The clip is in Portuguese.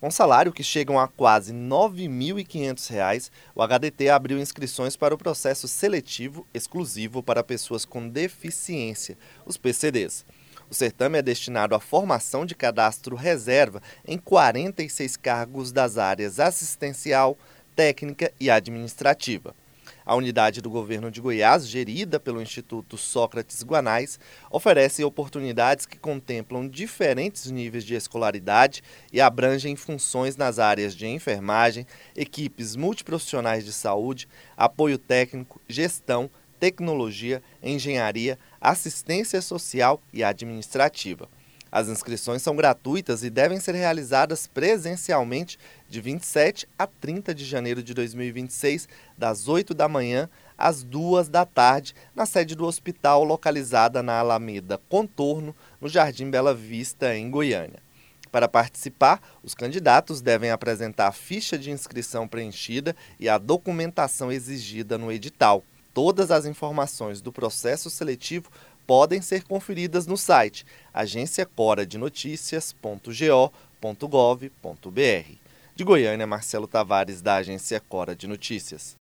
Com salário que chegam a quase R$ 9.500, o HDT abriu inscrições para o processo seletivo exclusivo para pessoas com deficiência, os PCDs. O certame é destinado à formação de cadastro reserva em 46 cargos das áreas assistencial, técnica e administrativa. A unidade do governo de Goiás, gerida pelo Instituto Sócrates Guanais, oferece oportunidades que contemplam diferentes níveis de escolaridade e abrangem funções nas áreas de enfermagem, equipes multiprofissionais de saúde, apoio técnico, gestão, tecnologia, engenharia, assistência social e administrativa. As inscrições são gratuitas e devem ser realizadas presencialmente de 27 a 30 de janeiro de 2026, das 8 da manhã às 2 da tarde, na sede do hospital localizada na Alameda Contorno, no Jardim Bela Vista, em Goiânia. Para participar, os candidatos devem apresentar a ficha de inscrição preenchida e a documentação exigida no edital. Todas as informações do processo seletivo podem ser conferidas no site agenciacoradenoticias.go.gov.br. De Goiânia, Marcelo Tavares, da Agência Cora de Notícias.